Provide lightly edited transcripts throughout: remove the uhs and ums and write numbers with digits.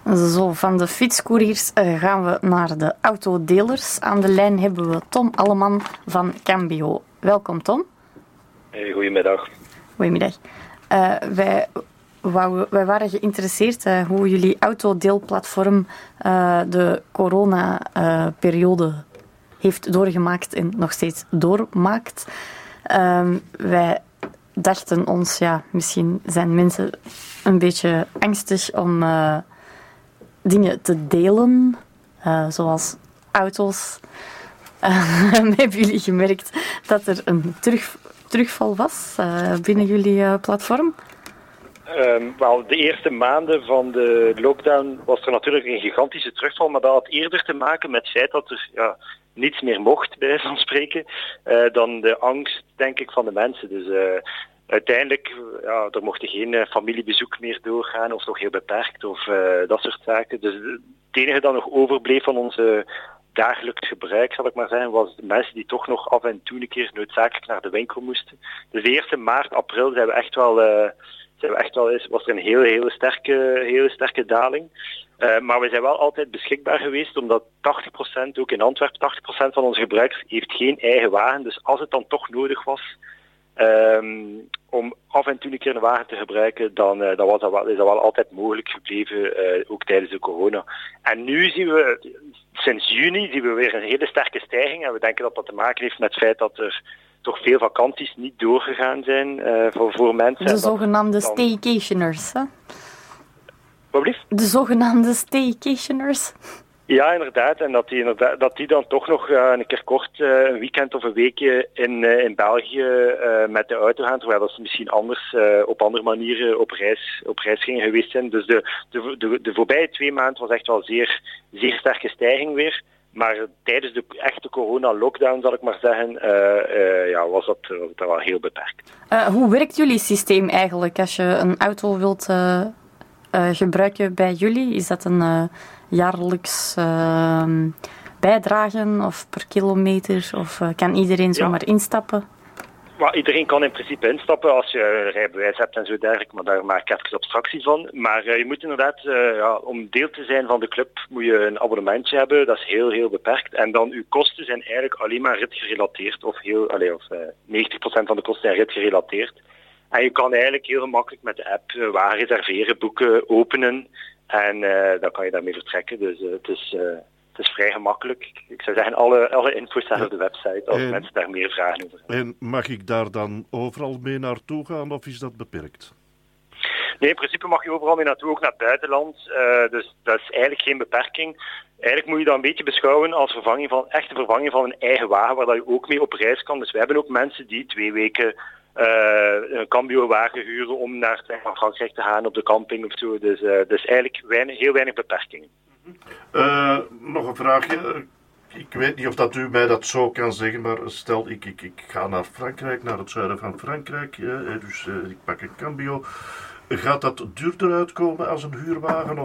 Zo, van de fietscouriers gaan we naar de autodelers. Aan de lijn hebben we Tom Alleman van Cambio. Welkom, Tom. Goedemiddag. Goedemiddag. Wij waren geïnteresseerd hoe jullie autodeelplatform de corona-periode heeft doorgemaakt en nog steeds doormaakt. Wij dachten ons, misschien zijn mensen een beetje angstig om dingen te delen, zoals auto's. Hebben jullie gemerkt dat er een terugval was binnen jullie platform? Wel, de eerste maanden van de lockdown was er natuurlijk een gigantische terugval, maar dat had eerder te maken met het feit dat er niets meer mocht, bij wijze van spreken, dan de angst, denk ik, van de mensen. Dus uiteindelijk, er mochten geen familiebezoek meer doorgaan, of toch heel beperkt, of dat soort zaken. Dus het enige dat nog overbleef van onze dagelijks gebruik, zal ik maar zeggen, was de mensen die toch nog af en toe een keer noodzakelijk naar de winkel moesten. Dus de eerste maart, april zijn we echt wel... was er een hele sterke daling. Maar we zijn wel altijd beschikbaar geweest, omdat 80%, ook in Antwerpen, 80% van onze gebruikers heeft geen eigen wagen. Dus als het dan toch nodig was om af en toe een keer een wagen te gebruiken, dan is dat wel altijd mogelijk gebleven, ook tijdens de corona. En nu zien we, sinds juni, zien we weer een hele sterke stijging. En we denken dat dat te maken heeft met het feit dat er toch veel vakanties niet doorgegaan zijn voor mensen. De zogenaamde staycationers, hè? Wat blieft? De zogenaamde staycationers. Ja, inderdaad. En dat die dan toch nog een keer kort een weekend of een weekje in België met de auto gaan, terwijl dat ze misschien anders op andere manieren op reis gingen geweest zijn. Dus de voorbije 2 maanden was echt wel zeer sterke stijging weer. Maar tijdens de echte corona-lockdown, zal ik maar zeggen, was dat wel heel beperkt. Hoe werkt jullie systeem eigenlijk als je een auto wilt gebruiken bij jullie? Is dat een jaarlijks bijdragen of per kilometer? Of kan iedereen zomaar instappen? Maar iedereen kan in principe instappen als je een rijbewijs hebt en zo dergelijke, maar daar maak ik even abstractie van. Maar je moet inderdaad, om deel te zijn van de club, moet je een abonnementje hebben. Dat is heel beperkt. En dan uw kosten zijn eigenlijk alleen maar ritgerelateerd, of 90% van de kosten zijn ritgerelateerd. En je kan eigenlijk heel gemakkelijk met de app wagen reserveren, boeken, openen. En dan kan je daarmee vertrekken. Dus het is vrij gemakkelijk. Ik zou zeggen, alle info staat op de website als mensen daar meer vragen over hebben. En mag ik daar dan overal mee naartoe gaan of is dat beperkt? Nee, in principe mag je overal mee naartoe, ook naar het buitenland. Dus dat is eigenlijk geen beperking. Eigenlijk moet je dat een beetje beschouwen als echte vervanging van een eigen wagen, waar dat je ook mee op reis kan. Dus we hebben ook mensen die 2 weken een Cambio-wagen huren om naar Frankrijk te gaan op de camping of zo. Dus eigenlijk heel weinig beperkingen. Nog een vraagje. Ik weet niet of dat u mij dat zo kan zeggen, maar stel ik ga naar Frankrijk, naar het zuiden van Frankrijk, dus ik pak een Cambio. Gaat dat duurder uitkomen als een huurwagen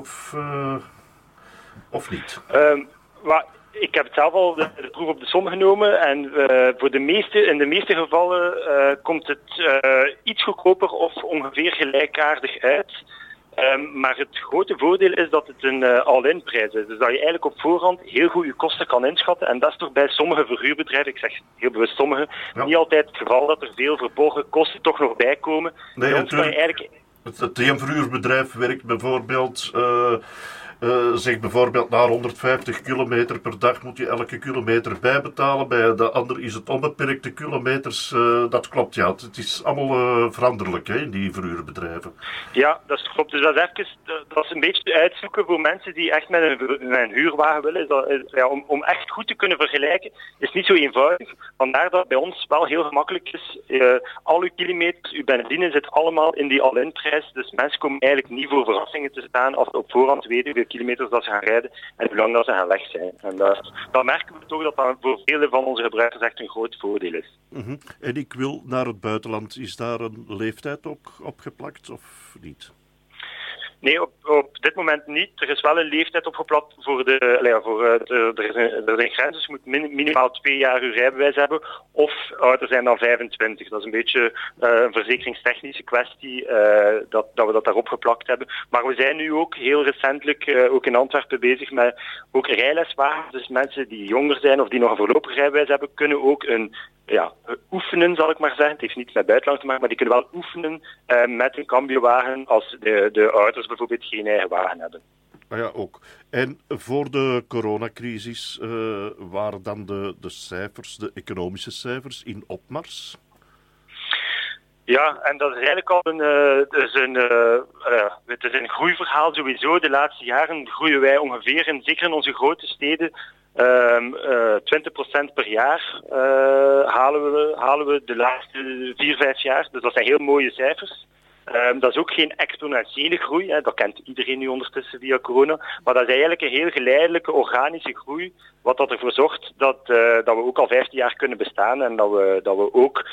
of niet? Ik heb het zelf al de proef op de som genomen en in de meeste gevallen komt het iets goedkoper of ongeveer gelijkaardig uit. Maar het grote voordeel is dat het een all-in prijs is. Dus dat je eigenlijk op voorhand heel goed je kosten kan inschatten. En dat is toch bij sommige verhuurbedrijven, ik zeg heel bewust sommige, niet altijd het geval dat er veel verborgen kosten toch nog bij komen. Nee, natuurlijk. Het verhuurbedrijf werkt bijvoorbeeld... zeg bijvoorbeeld na 150 kilometer per dag moet je elke kilometer bijbetalen. Bij de ander is het onbeperkte kilometers. Dat klopt, ja. Het is allemaal veranderlijk hè, in die verhuurbedrijven. Ja, dat klopt. Dus dat is een beetje uitzoeken voor mensen die echt met een huurwagen willen. Om echt goed te kunnen vergelijken is niet zo eenvoudig. Vandaar dat bij ons wel heel gemakkelijk is. Al uw kilometers, uw benzine zit allemaal in die all-in prijs. Dus mensen komen eigenlijk niet voor verrassingen te staan als ze op voorhand weten hoeveel kilometers dat ze gaan rijden en hoe lang dat ze gaan weg zijn. En dan merken we toch dat dat voor vele van onze gebruikers echt een groot voordeel is. Mm-hmm. En ik wil naar het buitenland. Is daar een leeftijd ook opgeplakt of niet? Nee, op dit moment niet. Er is wel een leeftijd opgeplakt voor er is een grens, dus je moet minimaal 2 jaar uw rijbewijs hebben, of ouder zijn dan 25. Dat is een beetje een verzekeringstechnische kwestie, dat we dat daarop geplakt hebben. Maar we zijn nu ook heel recentelijk, ook in Antwerpen, bezig met ook rijleswagens. Dus mensen die jonger zijn of die nog een voorlopig rijbewijs hebben, kunnen ook oefenen, zal ik maar zeggen. Het heeft niets met buitenland te maken, maar die kunnen wel oefenen met een cambiowagen als de ouders bijvoorbeeld geen eigen wagen hebben. Ah ja, ook. En voor de coronacrisis waren dan de cijfers, de economische cijfers, in opmars? Ja, en dat is eigenlijk al het is een groeiverhaal sowieso. De laatste jaren groeien wij ongeveer, zeker in onze grote steden, 20% per jaar halen we de laatste 4-5 jaar. Dus dat zijn heel mooie cijfers. Dat is ook geen exponentiële groei, hè. Dat kent iedereen nu ondertussen via corona, maar dat is eigenlijk een heel geleidelijke, organische groei, wat dat ervoor zorgt dat we ook al 15 jaar kunnen bestaan en dat we ook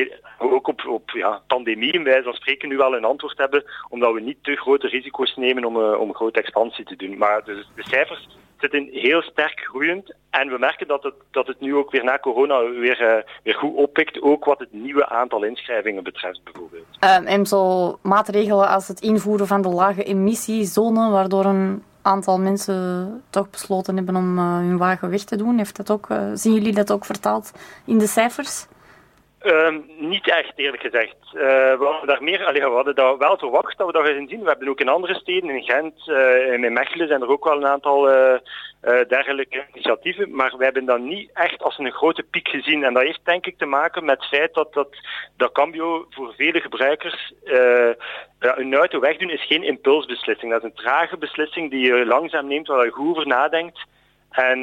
op pandemieën, bij wijze van spreken, nu wel een antwoord hebben, omdat we niet te grote risico's nemen om grote expansie te doen. Maar de cijfers zitten heel sterk groeiend en we merken dat het nu ook weer na corona weer goed oppikt, ook wat het nieuwe aantal inschrijvingen betreft bijvoorbeeld. En zo maatregelen als het invoeren van de lage emissiezone, waardoor een aantal mensen toch besloten hebben om hun wagen weg te doen. Zien jullie dat ook vertaald in de cijfers? Niet echt, eerlijk gezegd. We hadden dat wel verwacht dat we dat gaan zien. We hebben ook in andere steden, in Gent en in Mechelen zijn er ook wel een aantal dergelijke initiatieven, maar we hebben dat niet echt als een grote piek gezien. En dat heeft denk ik te maken met het feit dat cambio voor vele gebruikers een auto wegdoen is geen impulsbeslissing. Dat is een trage beslissing die je langzaam neemt, waar je goed over nadenkt. En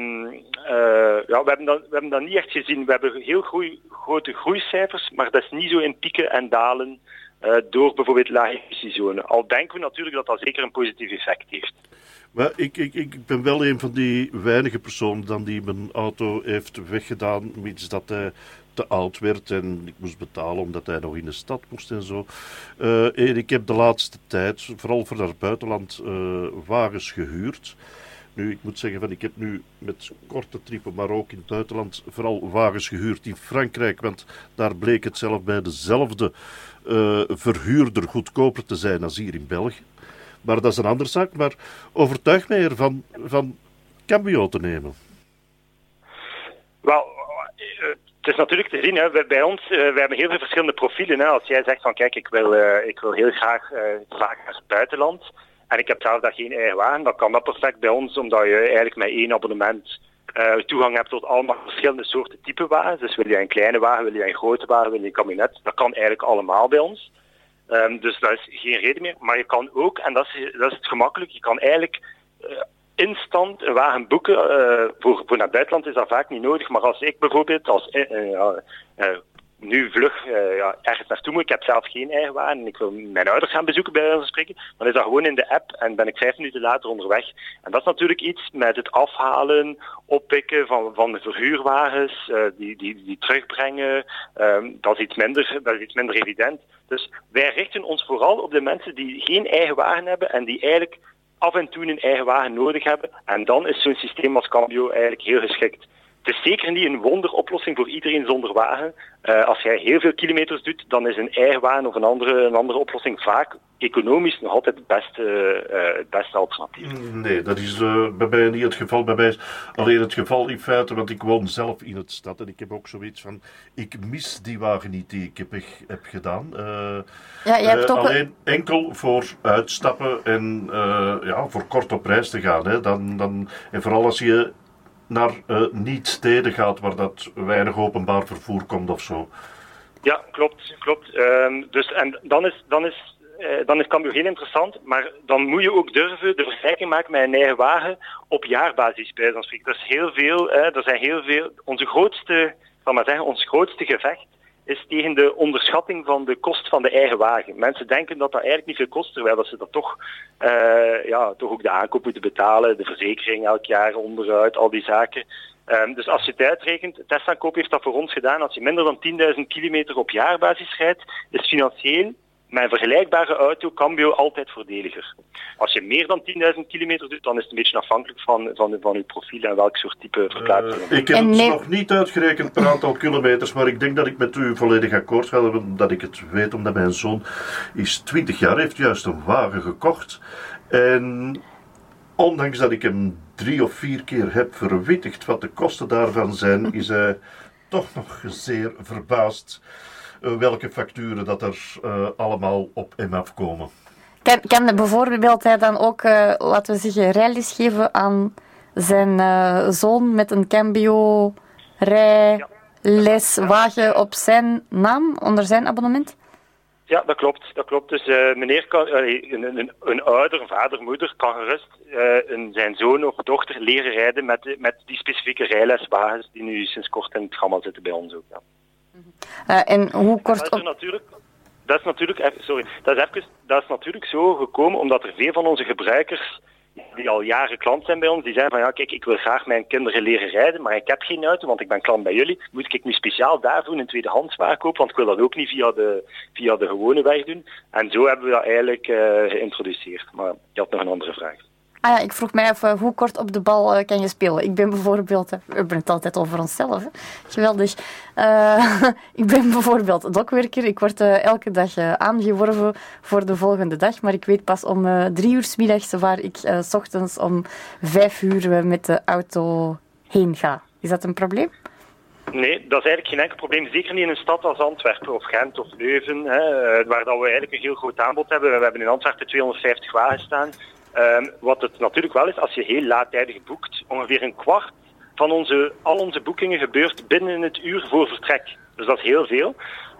we hebben dat niet echt gezien. We hebben heel grote groeicijfers, maar dat is niet zo in pieken en dalen door bijvoorbeeld lage emissiezone. Al denken we natuurlijk dat dat zeker een positief effect heeft. Maar ik ben wel een van die weinige personen dan die mijn auto heeft weggedaan, mits dat hij te oud werd en ik moest betalen omdat hij nog in de stad moest en zo. En ik heb de laatste tijd, vooral voor het buitenland, wagens gehuurd. Nu, ik moet zeggen, ik heb nu met korte trippen, maar ook in het buitenland, vooral wagens gehuurd in Frankrijk, want daar bleek het zelf bij dezelfde verhuurder goedkoper te zijn als hier in België. Maar dat is een andere zaak. Maar overtuig mij ervan van cambio te nemen. Wel, het is natuurlijk te zien, hè. Bij ons, we hebben heel veel verschillende profielen. Hè. Als jij zegt van kijk, ik wil heel graag naar het buitenland en ik heb zelf daar geen eigen wagen, dan kan dat perfect bij ons, omdat je eigenlijk met 1 abonnement toegang hebt tot allemaal verschillende soorten type wagens. Dus wil je een kleine wagen, wil je een grote wagen, wil je een kabinet, dat kan eigenlijk allemaal bij ons. Dus dat is geen reden meer. Maar je kan ook, en dat is het gemakkelijk, je kan eigenlijk instant een wagen boeken. Voor naar het buitenland is dat vaak niet nodig. Maar als ik bijvoorbeeld nu vlug ergens naartoe moet, ik heb zelf geen eigen wagen en ik wil mijn ouders gaan bezoeken bij wijze van spreken, dan is dat gewoon in de app en ben ik 5 minuten later onderweg. En dat is natuurlijk iets met het afhalen, oppikken van de verhuurwagens, die terugbrengen. Dat is iets minder evident. Dus wij richten ons vooral op de mensen die geen eigen wagen hebben en die eigenlijk af en toe een eigen wagen nodig hebben. En dan is zo'n systeem als Cambio eigenlijk heel geschikt. Het is zeker niet een wonderoplossing voor iedereen zonder wagen. Als jij heel veel kilometers doet, dan is een eigen wagen of een andere oplossing vaak economisch nog altijd het beste alternatief. Nee, dat is bij mij niet het geval. Bij mij is alleen het geval in feite, want ik woon zelf in het stad en ik heb ook zoiets van, ik mis die wagen niet die ik heb gedaan. Je hebt ook alleen enkel voor uitstappen en voor kort op reis te gaan. Hè. Dan, en vooral als je naar niet-steden gaat waar dat weinig openbaar vervoer komt of zo. Ja, klopt. Dus en dan is Cambio heel interessant, maar dan moet je ook durven de vergelijking maken met een eigen wagen op jaarbasis bij zo'n spreken. Dat is heel veel. Er zijn heel veel. Ons grootste gevecht is tegen de onderschatting van de kost van de eigen wagen. Mensen denken dat eigenlijk niet veel kost, terwijl dat ze dat toch ook de aankoop moeten betalen, de verzekering elk jaar onderuit, al die zaken. Dus als je het uitrekent, Testaankoop heeft dat voor ons gedaan. Als je minder dan 10.000 kilometer op jaarbasis rijdt, is financieel met een vergelijkbare auto Cambio altijd voordeliger. Als je meer dan 10.000 kilometer doet, dan is het een beetje afhankelijk van je profiel en welk soort type verplaatsing. Ik heb het nog niet uitgerekend per aantal kilometers, maar ik denk dat ik met u volledig akkoord ga, dat ik het weet, omdat mijn zoon is 20 jaar, heeft juist een wagen gekocht. En ondanks dat ik hem 3 of 4 keer heb verwittigd wat de kosten daarvan zijn, is hij toch nog zeer verbaasd welke facturen dat er allemaal op hem afkomen. Kan bijvoorbeeld hij dan ook, laten we zeggen, rijles geven aan zijn zoon met een Cambio rijleswagen op zijn naam, onder zijn abonnement? Ja, dat klopt. Dus meneer kan, een ouder, vader, moeder kan gerust zijn zoon of dochter leren rijden met die specifieke rijleswagens die nu sinds kort in het gamma zitten bij ons ook. Ja. En hoe kort Dat is natuurlijk zo gekomen omdat er veel van onze gebruikers die al jaren klant zijn bij ons, die zeggen van ja, kijk, ik wil graag mijn kinderen leren rijden, maar ik heb geen auto, want ik ben klant bij jullie. Moet ik nu speciaal daarvoor een tweedehandswagen kopen, want ik wil dat ook niet via de gewone weg doen. En zo hebben we dat eigenlijk geïntroduceerd. Maar je had nog een andere vraag. Ah ja, ik vroeg mij even, hoe kort op de bal kan je spelen? Ik ben bijvoorbeeld, we hebben het altijd over onszelf, hè? Geweldig. Ik ben bijvoorbeeld dokwerker. Ik word elke dag aangeworven voor de volgende dag, maar ik weet pas om 3 uur 's middags waar ik 's ochtends om 5 uur met de auto heen ga. Is dat een probleem? Nee, dat is eigenlijk geen enkel probleem. Zeker niet in een stad als Antwerpen of Gent of Leuven, waar dat we eigenlijk een heel groot aanbod hebben. We hebben in Antwerpen 250 wagens staan. Wat het natuurlijk wel is, als je heel laattijdig boekt, ongeveer een kwart van al onze boekingen gebeurt binnen het uur voor vertrek. Dus dat is heel veel.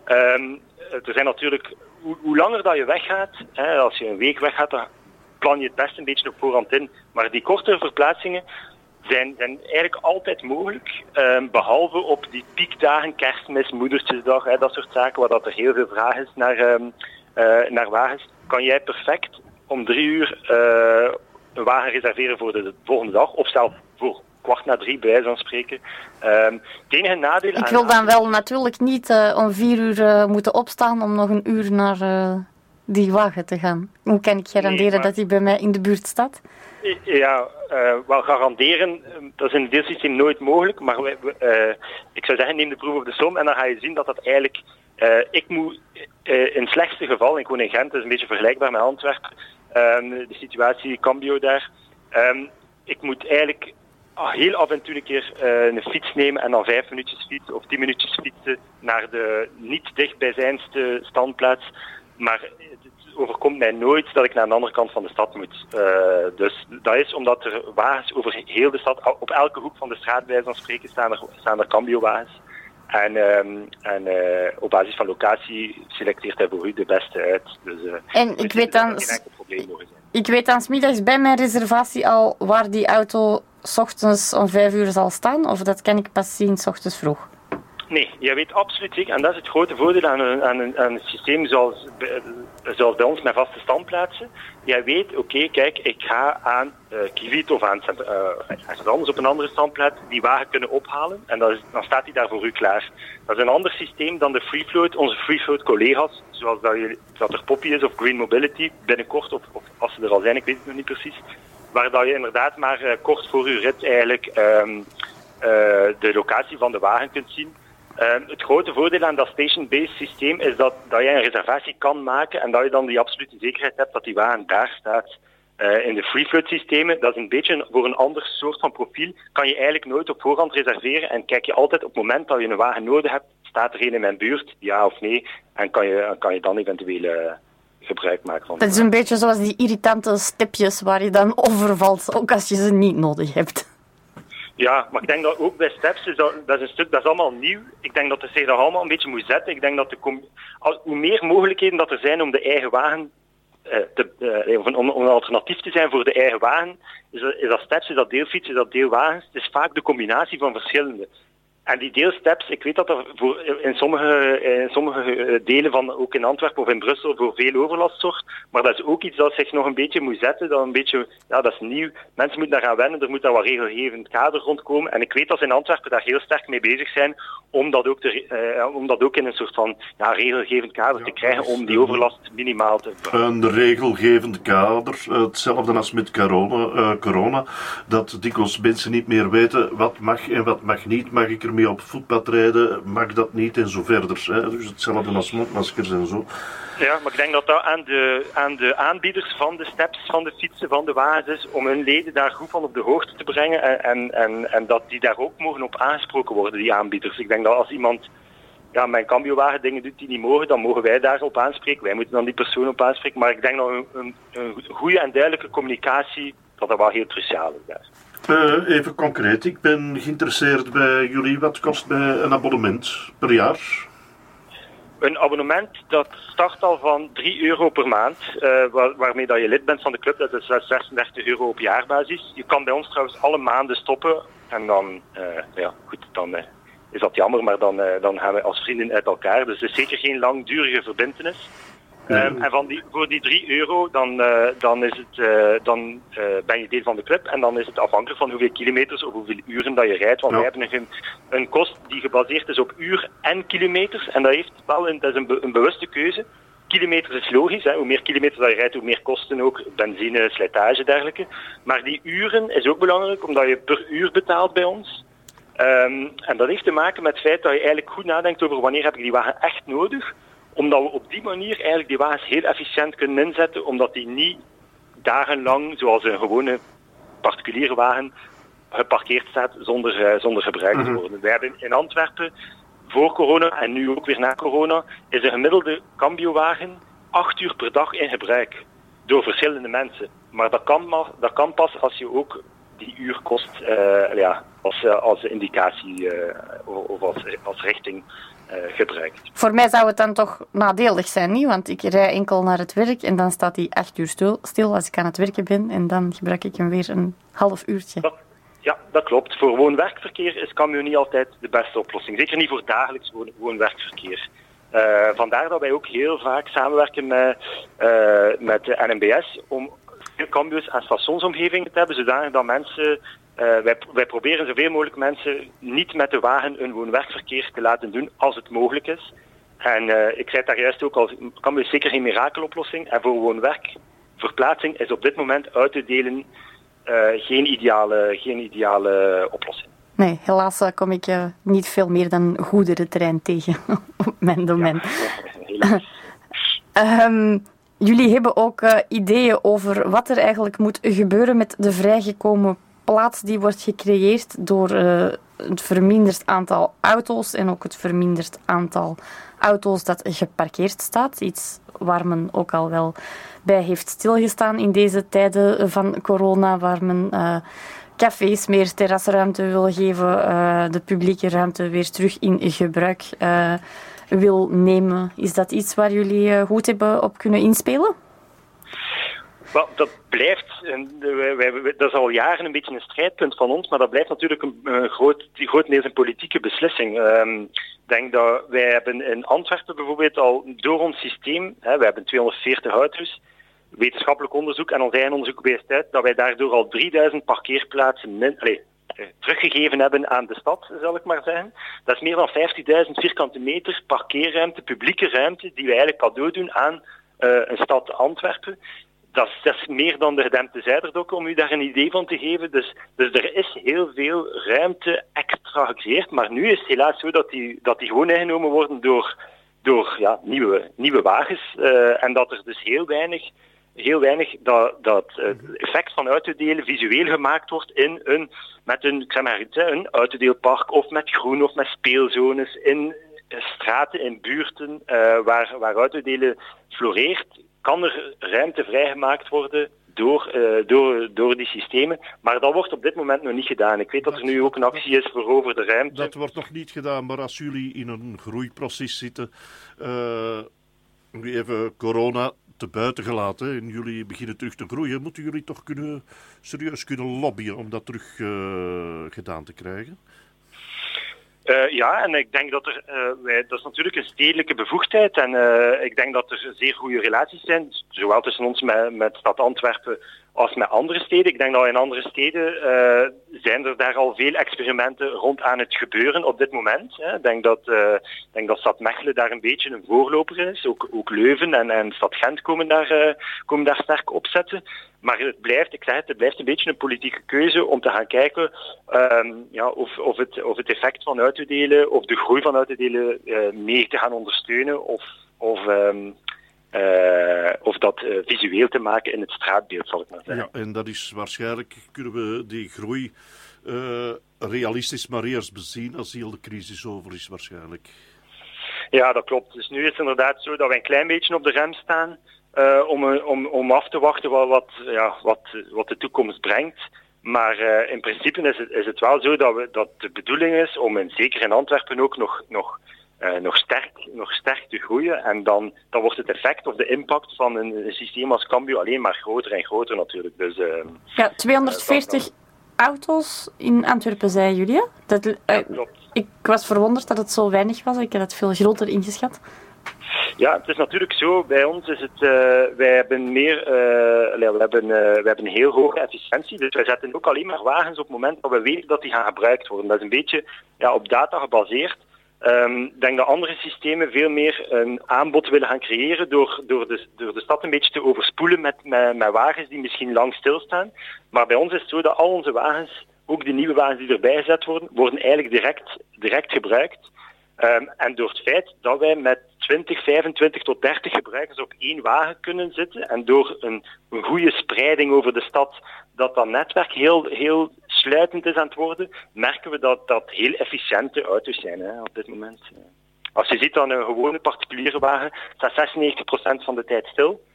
Er zijn natuurlijk, hoe langer dat je weggaat, als je een week weggaat, dan plan je het best een beetje op voorhand in. Maar die kortere verplaatsingen zijn eigenlijk altijd mogelijk, behalve op die piekdagen, Kerstmis, Moedertjesdag, dat soort zaken, waar dat er heel veel vraag is naar wagens, kan jij perfect om 3 uur een wagen reserveren voor de volgende dag, of zelfs voor 2:15, bij wijze van spreken. Het enige nadeel... Ik wil dan wel natuurlijk niet om 4 uur moeten opstaan om nog een uur naar die wagen te gaan. Hoe kan ik garanderen dat die bij mij in de buurt staat? Ja, wel garanderen, dat is in het deelsysteem nooit mogelijk, maar ik zou zeggen, neem de proef op de som en dan ga je zien dat dat eigenlijk... ik moet in het slechtste geval, ik woon in Gent, dat is een beetje vergelijkbaar met Antwerpen, de situatie Cambio daar. Ik moet eigenlijk heel af en toe een keer een fiets nemen en dan 5 minuutjes fietsen of 10 minuutjes fietsen naar de niet dichtbijzijnste standplaats. Maar het overkomt mij nooit dat ik naar de andere kant van de stad moet. Dus dat is omdat er wagens over heel de stad, op elke hoek van de straat bij wijze van spreken, staan er Cambio-wagens. En op basis van locatie selecteert hij voor u de beste uit. Dus, en ik weet dan... geen enkel probleem mogen zijn. Ik weet dan 's middags bij mijn reservatie al waar die auto 's ochtends om 5 uur zal staan, of dat kan ik pas zien 's ochtends vroeg? Nee, jij weet absoluut zeker, en dat is het grote voordeel aan een systeem zoals bij ons met vaste standplaatsen. Jij weet, oké, kijk, ik ga aan Kivit of aan ergens anders op een andere standplaats die wagen kunnen ophalen en dan staat die daar voor u klaar. Dat is een ander systeem dan de Free Float, onze Free Float collega's, zoals dat er Poppy is of Green Mobility binnenkort, of als ze er al zijn, ik weet het nog niet precies, waar dat je inderdaad maar kort voor uw rit eigenlijk de locatie van de wagen kunt zien. Het grote voordeel aan dat station-based systeem is dat jij een reservatie kan maken en dat je dan die absolute zekerheid hebt dat die wagen daar staat. In de free float systemen, dat is een beetje voor een ander soort van profiel, kan je eigenlijk nooit op voorhand reserveren en kijk je altijd op het moment dat je een wagen nodig hebt, staat er een in mijn buurt, ja of nee, en kan je dan eventueel gebruik maken van. Het is een beetje zoals die irritante stepjes waar je dan overvalt, ook als je ze niet nodig hebt. Ja, maar ik denk dat ook bij steps, dat is een stuk, dat is allemaal nieuw. Ik denk dat er zich dat allemaal een beetje moet zetten. Ik denk dat hoe meer mogelijkheden dat er zijn om de eigen wagen, om een alternatief te zijn voor de eigen wagen, is dat steps, is dat deelfiets, is dat deelwagens. Het is vaak de combinatie van verschillende. En die deelsteps, ik weet dat er in sommige delen van, ook in Antwerpen of in Brussel, voor veel overlast zorgt. Maar dat is ook iets dat zich nog een beetje moet zetten. Dat een beetje, ja, dat is nieuw. Mensen moeten daar gaan wennen, er moet daar wat regelgevend kader rondkomen. En ik weet dat ze in Antwerpen daar heel sterk mee bezig zijn, om dat ook in een soort van regelgevend kader te krijgen, om die overlast minimaal te behouden. Een regelgevend kader, hetzelfde als met corona, dat dikwijls mensen niet meer weten wat mag en wat mag niet. Mag ik ermee op voetpad rijden, mag dat niet en zo verder. Hè? Dus hetzelfde als mondmaskers en zo. Ja, maar ik denk dat aan de aanbieders van de steps, van de fietsen, van de wagens is, om hun leden daar goed van op de hoogte te brengen en dat die daar ook mogen op aangesproken worden, die aanbieders. Ik denk dat als iemand mijn cambiowagen dingen doet die niet mogen, dan mogen wij daarop aanspreken. Wij moeten dan die persoon op aanspreken, maar ik denk dat een goede en duidelijke communicatie, dat wel heel cruciaal is daar. Even concreet, ik ben geïnteresseerd bij jullie. Wat kost bij een abonnement per jaar? Een abonnement dat start al van €3 per maand, waarmee dat je lid bent van de club. Dat is €36 op jaarbasis. Je kan bij ons trouwens alle maanden stoppen. En dan, dan is dat jammer, maar dan gaan we als vrienden uit elkaar. Dus het is zeker geen langdurige verbintenis. En voor die €3, dan ben je deel van de club. En dan is het afhankelijk van hoeveel kilometers of hoeveel uren dat je rijdt. Want wij hebben een kost die gebaseerd is op uur en kilometers. En dat is een bewuste keuze. Kilometers is logisch. Hè. Hoe meer kilometers dat je rijdt, hoe meer kosten ook. Benzine, slijtage, dergelijke. Maar die uren is ook belangrijk, omdat je per uur betaalt bij ons. En dat heeft te maken met het feit dat je eigenlijk goed nadenkt over wanneer heb ik die wagen echt nodig. Omdat we op die manier eigenlijk die wagens heel efficiënt kunnen inzetten, omdat die niet dagenlang, zoals een gewone particuliere wagen, geparkeerd staat zonder gebruikt te worden. We hebben in Antwerpen voor corona en nu ook weer na corona, is een gemiddelde cambiowagen 8 uur per dag in gebruik. Door verschillende mensen. Maar dat kan pas als je ook die uur kost als indicatie of als richting gebruikt. Voor mij zou het dan toch nadelig zijn, niet? Want ik rij enkel naar het werk en dan staat die 8 uur stil als ik aan het werken ben en dan gebruik ik hem weer een half uurtje. Ja, dat klopt. Voor woon-werkverkeer is Cambio niet altijd de beste oplossing. Zeker niet voor dagelijks woon-werkverkeer. Vandaar dat wij ook heel vaak samenwerken met de NMBS om Cambio's aan stationsomgevingen te hebben, zodanig dat mensen... Wij proberen zoveel mogelijk mensen niet met de wagen hun woon-werkverkeer te laten doen als het mogelijk is. En ik zei het daar juist ook al, Cambio is zeker geen mirakeloplossing. En voor woon-werkverplaatsing is op dit moment uit te delen geen ideale oplossing. Nee, helaas kom ik niet veel meer dan goederentrein tegen op mijn domein. Ja, jullie hebben ook ideeën over wat er eigenlijk moet gebeuren met de vrijgekomen plaats die wordt gecreëerd door het verminderd aantal auto's en ook het verminderd aantal auto's dat geparkeerd staat. Iets waar men ook al wel bij heeft stilgestaan in deze tijden van corona, waar men cafés meer terrasruimte wil geven, de publieke ruimte weer terug in gebruik wil nemen. Is dat iets waar jullie goed hebben op kunnen inspelen? Wel, dat blijft, dat is al jaren een beetje een strijdpunt van ons, maar dat blijft natuurlijk een grotendeels een politieke beslissing. Ik denk dat wij hebben in Antwerpen bijvoorbeeld al door ons systeem, wij hebben 240 auto's, wetenschappelijk onderzoek en ons eigen onderzoek wijst uit dat wij daardoor al 3000 parkeerplaatsen teruggegeven hebben aan de stad, zal ik maar zeggen. Dat is meer dan 50.000 vierkante meter parkeerruimte, publieke ruimte, die wij eigenlijk cadeau doen aan een stad Antwerpen. Dat is meer dan de gedempte Zuiderdokken, om u daar een idee van te geven. Dus er is heel veel ruimte extra gecreëerd. Maar nu is het helaas zo dat die gewoon ingenomen worden door nieuwe wagens. En dat er dus heel weinig dat effect van autodelen visueel gemaakt wordt met een autodeelpark of met groen of met speelzones in straten, in buurten waar autodelen floreert. Kan er ruimte vrijgemaakt worden door die systemen. Maar dat wordt op dit moment nog niet gedaan. Ik weet dat er nu ook een actie is voor over de ruimte. Dat wordt nog niet gedaan, maar als jullie in een groeiproces zitten, even corona te buiten gelaten en jullie beginnen terug te groeien, moeten jullie toch serieus kunnen lobbyen om dat terug gedaan te krijgen? Ja, en ik denk dat dat is natuurlijk een stedelijke bevoegdheid en ik denk dat er zeer goede relaties zijn, zowel tussen ons met stad Antwerpen als met andere steden. Ik denk dat in andere steden zijn er daar al veel experimenten rond aan het gebeuren op dit moment. Hè. Ik denk dat stad Mechelen daar een beetje een voorloper is. Ook Leuven en stad Gent komen daar sterk op zetten. Maar het blijft een beetje een politieke keuze om te gaan kijken of het effect van uitdelen of de groei van uitdelen mee te gaan ondersteunen of dat visueel te maken in het straatbeeld, zal ik maar zeggen. Ja, en dat is waarschijnlijk, kunnen we die groei realistisch maar eerst bezien als heel de crisis over is waarschijnlijk. Ja, dat klopt. Dus nu is het inderdaad zo dat wij een klein beetje op de rem staan om af te wachten wat de toekomst brengt. Maar in principe is het wel zo dat de bedoeling is om zeker in Antwerpen ook nog sterk te groeien. En dan wordt het effect of de impact van een systeem als Cambio alleen maar groter en groter natuurlijk. Dus, 240 auto's in Antwerpen, zei jullie. Klopt. Ik was verwonderd dat het zo weinig was. Ik had het veel groter ingeschat. Ja, het is natuurlijk zo. Bij ons is het, wij hebben we hebben een heel hoge efficiëntie. Dus wij zetten ook alleen maar wagens op het moment dat we weten dat die gaan gebruikt worden. Dat is een beetje op data gebaseerd. Ik denk dat andere systemen veel meer een aanbod willen gaan creëren door de stad een beetje te overspoelen met wagens die misschien lang stilstaan. Maar bij ons is het zo dat al onze wagens, ook de nieuwe wagens die erbij gezet worden eigenlijk direct gebruikt. En door het feit dat wij met 20, 25 tot 30 gebruikers op één wagen kunnen zitten en door een goede spreiding over de stad dat netwerk heel sluitend is aan het worden, merken we dat heel efficiënte auto's zijn op dit moment. Als je ziet aan een gewone particuliere wagen, staat 96% van de tijd stil.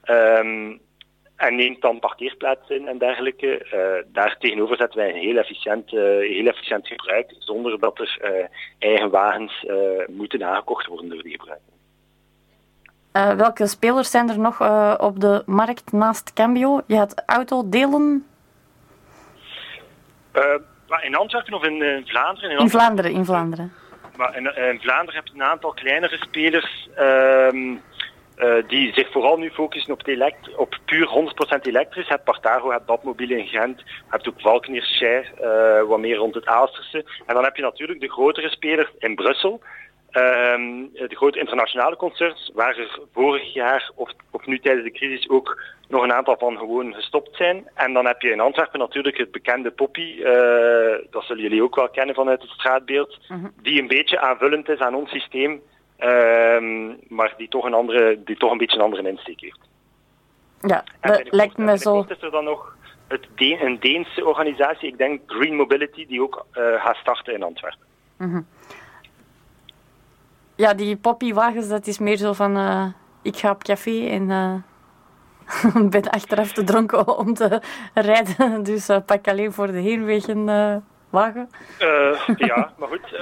En neemt dan parkeerplaatsen in en dergelijke. Daar tegenover zetten wij een heel efficiënt gebruik, zonder dat er eigen wagens moeten aangekocht worden door die gebruikers. Welke spelers zijn er nog op de markt naast Cambio? Je had autodelen? In Antwerpen of in Vlaanderen? In Vlaanderen. Maar in Vlaanderen heb je een aantal kleinere spelers die zich vooral nu focussen op puur 100% elektrisch. Je hebt Partago, je hebt Badmobiele in Gent, je hebt ook Valkenier, Share, wat meer rond het Aalsterse. En dan heb je natuurlijk de grotere spelers in Brussel. De grote internationale concerts, waar er vorig jaar of nu tijdens de crisis ook nog een aantal van gewoon gestopt zijn. En dan heb je in Antwerpen natuurlijk het bekende Poppy, dat zullen jullie ook wel kennen vanuit het straatbeeld, die een beetje aanvullend is aan ons systeem, maar die toch een beetje een andere insteek heeft. Ja, dat lijkt me zo. Is er dan nog een Deense organisatie, ik denk Green Mobility, die ook gaat starten in Antwerpen. Mm-hmm. Ja, die Poppy-wagens, dat is meer zo van ik ga op café en ben achteraf te dronken om te rijden. Dus pak alleen voor de heenweg een wagen. Ja, maar goed,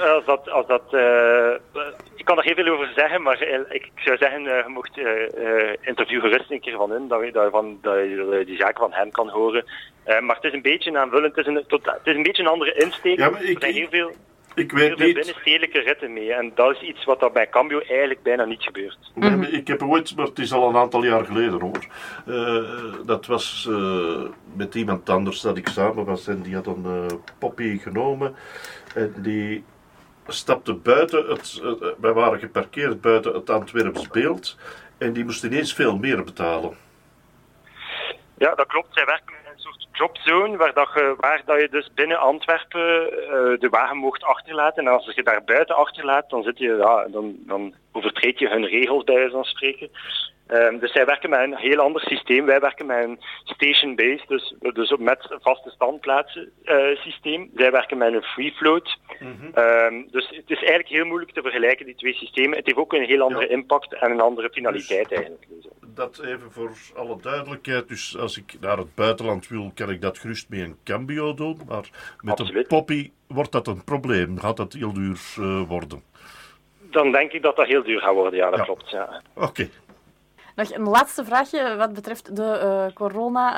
ik kan er heel veel over zeggen, maar ik zou zeggen, je mocht interview gerust een keer van hun, dat je die zaken van hen kan horen. Maar het is een beetje aanvullend, het is een beetje een andere insteek. Ja, maar er zijn heel veel veel binnenstedelijke ritten mee. En dat is iets wat bij Cambio eigenlijk bijna niet gebeurt. Nee, ik heb ooit, maar het is al een aantal jaar geleden hoor. Dat was met iemand anders dat ik samen was en die had een Poppy genomen. En die stapte buiten wij waren geparkeerd buiten het Antwerps Beeld. En die moest ineens veel meer betalen. Ja, dat klopt. Zij werken met een soort dropzone waar dat je dus binnen Antwerpen de wagen mocht achterlaten. En als je daar buiten achterlaat, dan overtreed je hun regels bij wijze van spreken. Dus zij werken met een heel ander systeem. Wij werken met een station-based, dus met een vaste standplaatsen systeem. Zij werken met een free float. Dus het is eigenlijk heel moeilijk te vergelijken, die twee systemen. Het heeft ook een heel andere impact en een andere finaliteit dus, eigenlijk. Dat even voor alle duidelijkheid. Dus als ik naar het buitenland wil, kan ik dat gerust met een Cambio doen. Maar met een Poppy wordt dat een probleem. Gaat dat heel duur worden? Dan denk ik dat dat heel duur gaat worden, ja, dat klopt. Ja. Oké. Nog een laatste vraagje wat betreft de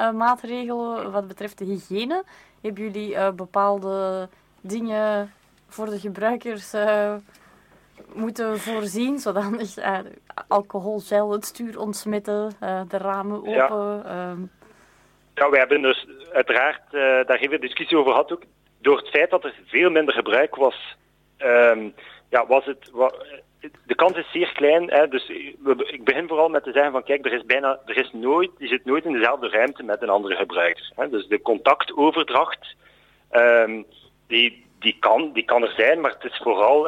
coronamaatregelen, wat betreft de hygiëne. Hebben jullie bepaalde dingen voor de gebruikers moeten voorzien, zodat alcoholgel het stuur ontsmetten, de ramen open. Ja, wij hebben dus uiteraard daar even discussie over gehad ook. Door het feit dat er veel minder gebruik was, de kans is zeer klein. Hè, dus ik begin vooral met te zeggen van kijk, je zit nooit in dezelfde ruimte met een andere gebruiker. Hè. Dus de contactoverdracht, die kan er zijn, maar het is vooral,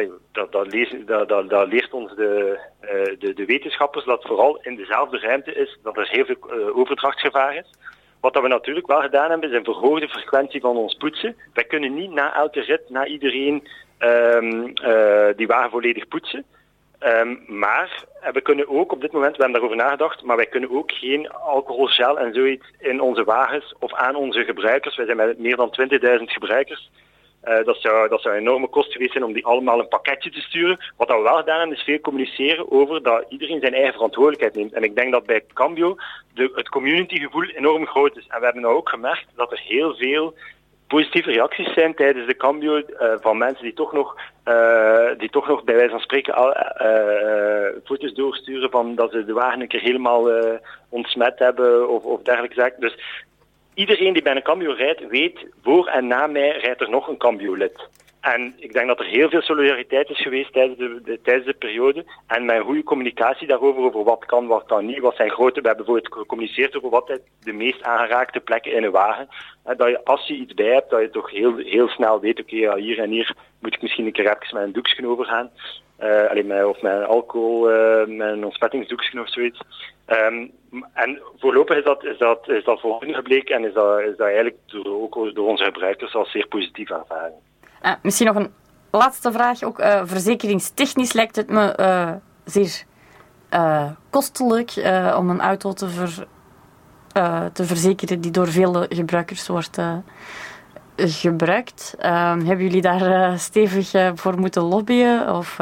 dat leert ons de wetenschappers, dat vooral in dezelfde ruimte is, dat er heel veel overdrachtsgevaar is. Wat we natuurlijk wel gedaan hebben, is een verhoogde frequentie van ons poetsen. Wij kunnen niet na elke rit, na iedereen die wagen volledig poetsen. Maar we kunnen ook op dit moment, we hebben daarover nagedacht, maar wij kunnen ook geen alcoholgel en zoiets in onze wagens of aan onze gebruikers. Wij zijn met meer dan 20.000 gebruikers. Dat zou een enorme kost geweest zijn om die allemaal een pakketje te sturen. Wat we wel gedaan hebben, is veel communiceren over dat iedereen zijn eigen verantwoordelijkheid neemt. En ik denk dat bij Cambio het communitygevoel enorm groot is. En we hebben nou ook gemerkt dat er heel veel positieve reacties zijn tijdens de Cambio van mensen die toch nog bij wijze van spreken foto's doorsturen van dat ze de wagen een keer helemaal ontsmet hebben of dergelijke zaken. Dus iedereen die bij een Cambio rijdt, weet, voor en na mij rijdt er nog een Cambio-lid. En ik denk dat er heel veel solidariteit is geweest tijdens de periode. En met een goede communicatie daarover, over wat kan niet, wat zijn grote... We hebben bijvoorbeeld gecommuniceerd over wat de meest aangeraakte plekken in een wagen. Dat je, als je iets bij hebt, dat je toch heel snel weet, oké, hier en hier moet ik misschien een keer even met een doekje overgaan. Of met een alcohol, met een ontsmettingsdoekje of zoiets. En voorlopig is dat voldoende gebleken en is dat eigenlijk ook door onze gebruikers als zeer positief ervaren. Misschien nog een laatste vraag. Ook verzekeringstechnisch lijkt het me zeer kostelijk om een auto te verzekeren die door vele gebruikers wordt gebruikt. Hebben jullie daar stevig voor moeten lobbyen? Of,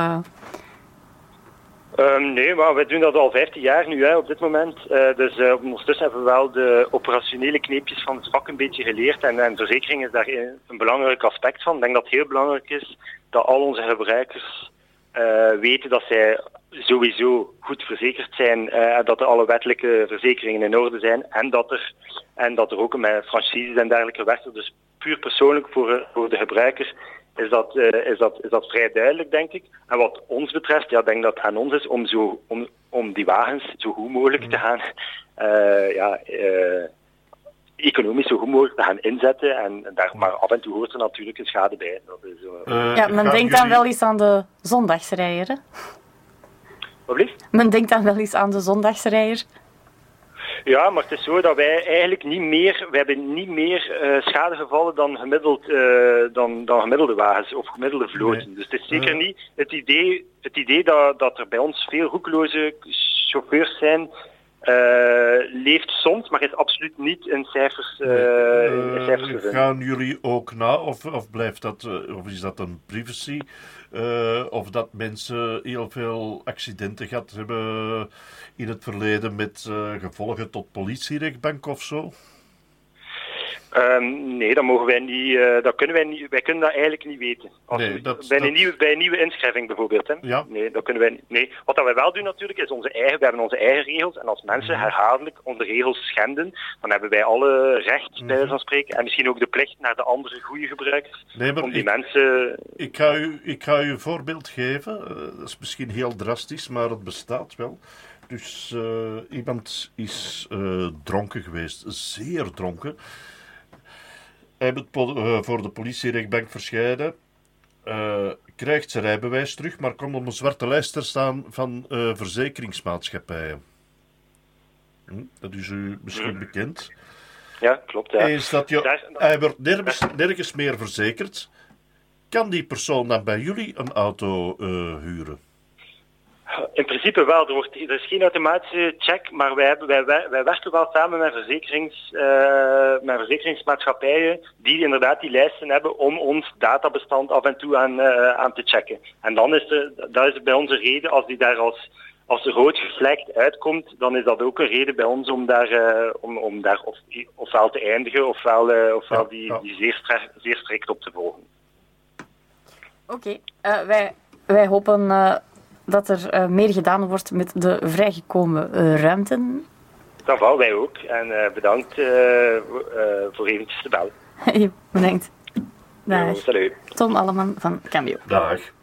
nee, maar wij doen dat al 15 jaar nu op dit moment. Dus ondertussen hebben we wel de operationele kneepjes van het vak een beetje geleerd. En verzekering is daar een belangrijk aspect van. Ik denk dat het heel belangrijk is dat al onze gebruikers weten dat zij sowieso goed verzekerd zijn. Dat alle wettelijke verzekeringen in orde zijn. En dat er ook met franchises en dergelijke werkt. Dus puur persoonlijk voor de gebruiker is dat vrij duidelijk, denk ik. En wat ons betreft, ik denk dat het aan ons is om die wagens zo goed mogelijk te gaan, economisch zo goed mogelijk te gaan inzetten. Maar af en toe hoort er natuurlijk een schade bij. Dat is, men denkt dan wel eens aan de zondagsrijder, hè? Wat blieft? Men denkt dan wel eens aan de zondagsrijder. Ja, maar het is zo dat wij eigenlijk we hebben niet meer schadegevallen dan gemiddelde wagens of gemiddelde vloten. Nee. Dus het is zeker niet het idee dat er bij ons veel roekeloze chauffeurs zijn, leeft soms, maar is absoluut niet in cijfers te vinden. Gaan jullie ook na, of blijft dat, of is dat een privacy? Of dat mensen heel veel accidenten gehad hebben in het verleden met gevolgen tot politierechtbank of zo? Nee, dat mogen wij niet. Dat kunnen wij niet. Wij kunnen dat eigenlijk niet weten. Bij een nieuwe inschrijving bijvoorbeeld. Hè? Ja. Nee, dat kunnen wij niet. Nee. Wat dat wij wel doen natuurlijk is we hebben onze eigen regels. En als mensen herhaaldelijk onze regels schenden, dan hebben wij alle recht bij wijze van spreken. En misschien ook de plicht naar de andere goede gebruikers. Nee, maar om die mensen. Ik ga u een voorbeeld geven. Dat is misschien heel drastisch, maar het bestaat wel. Dus iemand is dronken geweest, zeer dronken. Hij moet voor de politierechtbank verschijnen, krijgt zijn rijbewijs terug, maar komt op een zwarte lijst te staan van verzekeringsmaatschappijen. Dat is u misschien bekend. Ja, klopt. Ja. Hij wordt nergens meer verzekerd. Kan die persoon dan bij jullie een auto huren? In principe wel. Er is geen automatische check, maar wij werken wel samen met verzekeringsmaatschappijen die inderdaad die lijsten hebben om ons databestand af en toe aan te checken. En dan dat is bij onze reden, als die daar als rood gevlekt uitkomt, dan is dat ook een reden bij ons om daar ofwel te eindigen, ofwel die zeer strikt op te volgen. Oké. Wij hopen dat er meer gedaan wordt met de vrijgekomen ruimten. Dat wou wij ook. En bedankt voor eventjes te bellen. Bedankt. Dag. Salut. Tom Alleman van Cambio. Dag.